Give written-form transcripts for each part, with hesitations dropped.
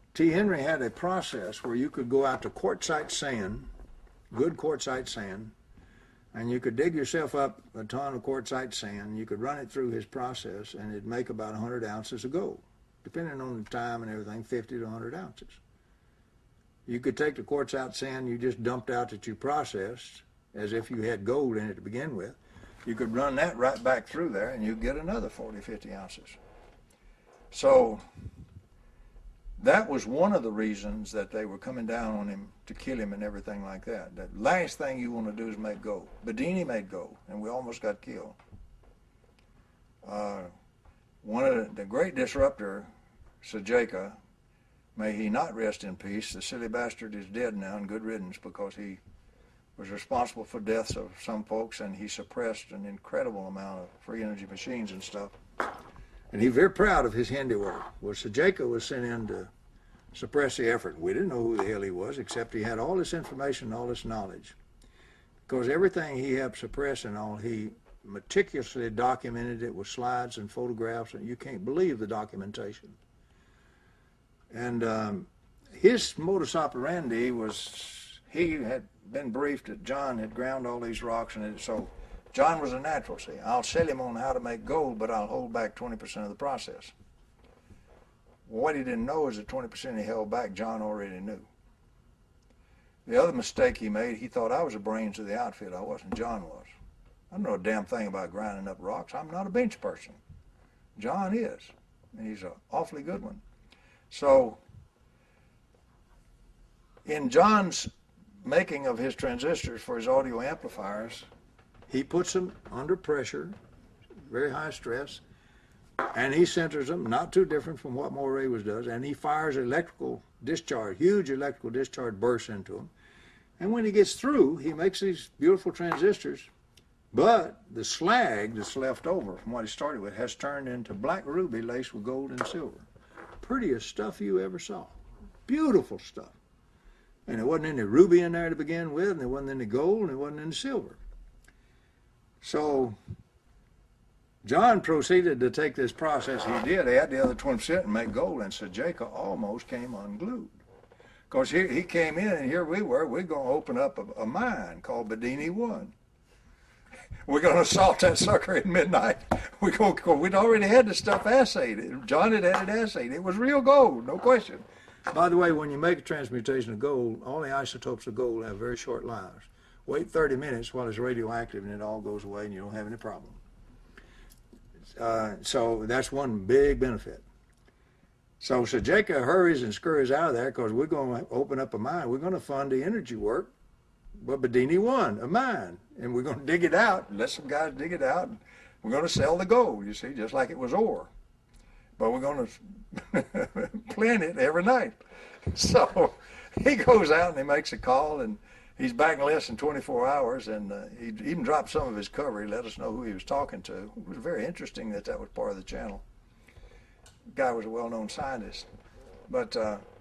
T. Henry had a process where you could go out to quartzite sand, good quartzite sand, and you could dig yourself up a ton of quartzite sand. You could run it through his process, and it'd make about 100 ounces of gold, depending on the time and everything, 50 to 100 ounces. You could take the quartzite sand you just dumped out that you processed, as if you had gold in it to begin with. You could run that right back through there, and you'd get another 40, 50 ounces. So that was one of the reasons that they were coming down on him to kill him and everything like that. The last thing you want to do is make gold. Bedini made gold, and we almost got killed. One of the great disruptor, Sajeka, may he not rest in peace. The silly bastard is dead now, and good riddance, because he was responsible for deaths of some folks, and he suppressed an incredible amount of free energy machines and stuff. And he's very proud of his handiwork. Well, Sajeka was sent in to suppress the effort. We didn't know who the hell he was, except he had all this information, all this knowledge. Because everything he helped suppress and all, he meticulously documented it with slides and photographs, and you can't believe the documentation. And his modus operandi was, he had been briefed that John had ground all these rocks, and so John was a natural. See, I'll sell him on how to make gold, but I'll hold back 20% of the process. What he didn't know is that 20% he held back, John already knew. The other mistake he made, he thought I was the brains of the outfit. I wasn't. John was. I don't know a damn thing about grinding up rocks. I'm not a bench person. John is, and he's an awfully good one. So in John's making of his transistors for his audio amplifiers, he puts them under pressure, very high stress, and he centers them, not too different from what Moray does, and he fires electrical discharge, huge electrical discharge bursts into them. And when he gets through, he makes these beautiful transistors, but the slag that's left over from what he started with has turned into black ruby laced with gold and silver. Prettiest stuff you ever saw. Beautiful stuff. And there wasn't any ruby in there to begin with, and there wasn't any gold, and there wasn't any silver. So John proceeded to take this process he did, add the other 20% and make gold, and Sajeka almost came unglued. Because he came in, and here we were, we're going to open up a mine called Bedini 1. We're going to assault that sucker at midnight. We'd already had the stuff assayed. John had had it assayed. It was real gold, no question. By the way, when you make a transmutation of gold, all the isotopes of gold have very short lives. Wait 30 minutes while it's radioactive and it all goes away and you don't have any problem. So that's one big benefit. So Sajeka hurries and scurries out of there because we're going to open up a mine. We're going to fund the energy work. But Bedini 1, a mine, and we're going to dig it out, let some guys dig it out, and we're going to sell the gold, you see, just like it was ore. But we're going to plant it every night. So he goes out and he makes a call, and he's back in less than 24 hours, and he even dropped some of his cover. He let us know who he was talking to. It was very interesting that was part of the channel. The guy was a well-known scientist. But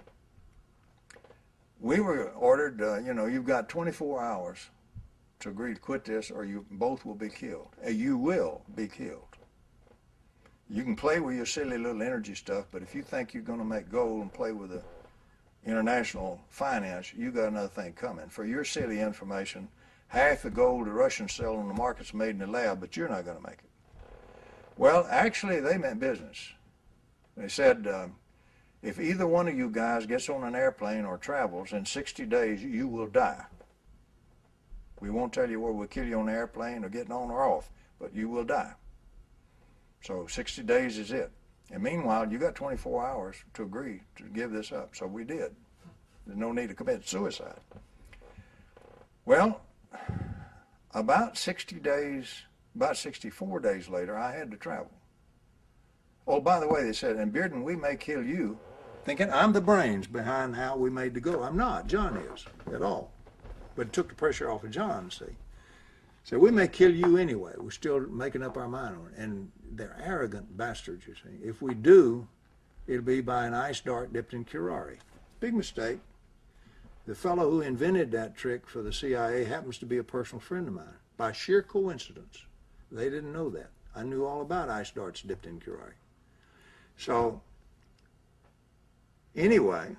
we were ordered, you've got 24 hours to agree to quit this or you both will be killed. You will be killed. You can play with your silly little energy stuff, but if you think you're going to make gold and play with the international finance, you got another thing coming. For your silly information, half the gold the Russians sell on the market's made in the lab, but you're not going to make it. Well, actually, they meant business. They said, if either one of you guys gets on an airplane or travels, in 60 days you will die. We won't tell you where we'll kill you on the airplane or getting on or off, but you will die. So 60 days is it. And meanwhile, you got 24 hours to agree to give this up. So we did. There's no need to commit suicide. Well, about 60 days, about 64 days later, I had to travel. Oh, by the way, they said, and Bearden, we may kill you, thinking I'm the brains behind how we made the go. I'm not. John is at all. But it took the pressure off of John, see. So we may kill you anyway. We're still making up our mind on it. And they're arrogant bastards, you see. If we do, it'll be by an ice dart dipped in curare. Big mistake. The fellow who invented that trick for the CIA happens to be a personal friend of mine. By sheer coincidence. They didn't know that. I knew all about ice darts dipped in curare. So Anyway,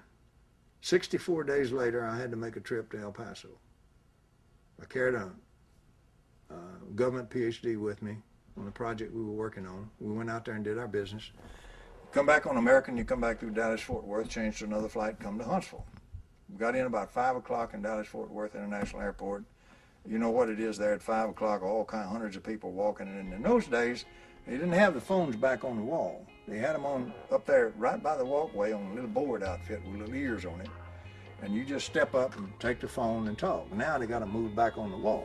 64 days later, I had to make a trip to El Paso. I carried a government PhD with me on the project we were working on. We went out there and did our business. Come back on American, you come back through Dallas-Fort Worth, change to another flight, come to Huntsville. We got in about 5 o'clock in Dallas-Fort Worth International Airport. You know what it is there at 5 o'clock, all hundreds of people walking. And in those days, they didn't have the phones back on the wall. They had them on up there right by the walkway on a little board outfit with little ears on it. And you just step up and take the phone and talk. Now they got to move back on the wall.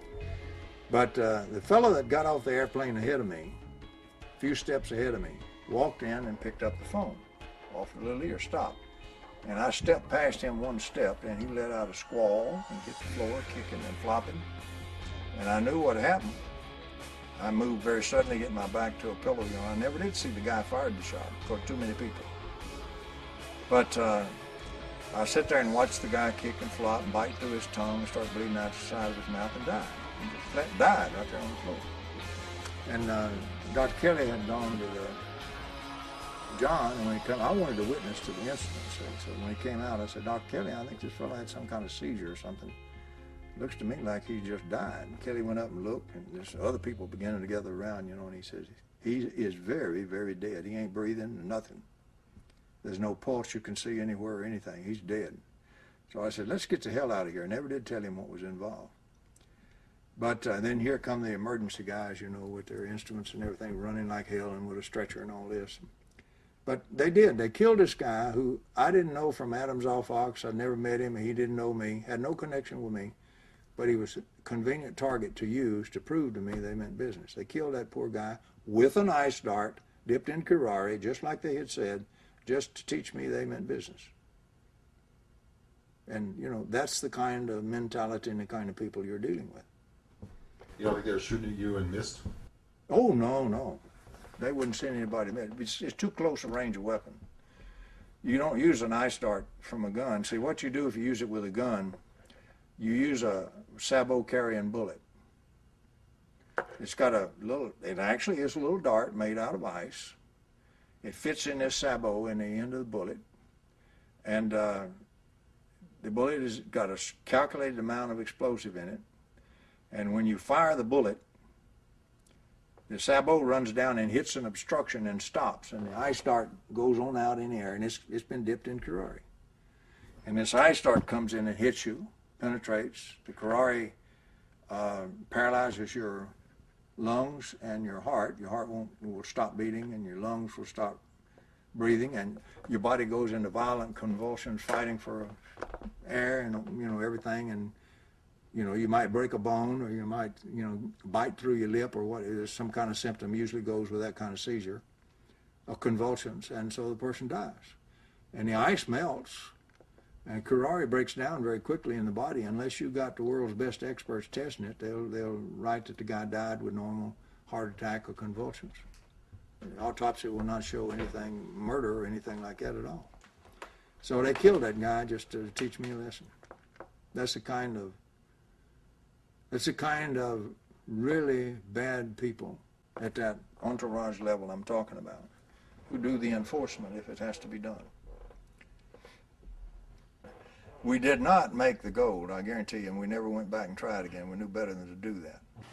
But the fellow that got off the airplane ahead of me, a few steps ahead of me, walked in and picked up the phone off the little ear, stopped. And I stepped past him one step, and he let out a squall and hit the floor, kicking and flopping. And I knew what happened. I moved very suddenly, getting my back to a pillow. You know, I never did see the guy fired the shot, because too many people. But I sit there and watch the guy kick and flop and bite through his tongue and start bleeding out the side of his mouth and die. He just died right there on the floor. And Dr. Kelly had gone to the John, and when he came, I wanted to witness to the incident. So when he came out, I said, Dr. Kelly, I think this fellow had some kind of seizure or something. Looks to me like he just died. And Kelly went up and looked, and there's other people beginning to gather around, you know, and he says, he is very, very dead. He ain't breathing, nothing. There's no pulse you can see anywhere or anything. He's dead. So I said, let's get the hell out of here. I never did tell him what was involved. But then here come the emergency guys, you know, with their instruments and everything, running like hell and with a stretcher and all this. But they did. They killed this guy who I didn't know from Adam's off Ox. I'd never met him, and he didn't know me, had no connection with me. But he was a convenient target to use to prove to me they meant business. They killed that poor guy with an ice dart dipped in curare, just like they had said, just to teach me they meant business. And, you know, that's the kind of mentality and the kind of people you're dealing with. You don't think they were shooting at you and missed? Oh, no. They wouldn't send anybody. It's too close a range of weapon. You don't use an ice dart from a gun. See, what you do if you use it with a gun, you use a sabot carrying bullet. It's got it actually is a little dart made out of ice. It fits in this sabot in the end of the bullet. And the bullet has got a calculated amount of explosive in it. And when you fire the bullet, the sabot runs down and hits an obstruction and stops, and the ice dart goes on out in the air, and it's been dipped in curare. And this ice dart comes in and hits you, penetrates. The curare paralyzes your lungs and your heart. Your heart will stop beating, and your lungs will stop breathing, and your body goes into violent convulsions, fighting for air and, you know, everything. And you know, you might break a bone, or you might, you know, bite through your lip, or what is some kind of symptom usually goes with that kind of seizure, or convulsions, and so the person dies. And the ice melts, and curare breaks down very quickly in the body. Unless you've got the world's best experts testing it, they'll write that the guy died with normal heart attack or convulsions. The autopsy will not show anything, murder or anything like that at all. So they killed that guy just to teach me a lesson. That's the kind of really bad people at that entourage level I'm talking about, who do the enforcement if it has to be done. We did not make the gold, I guarantee you, and we never went back and tried again. We knew better than to do that.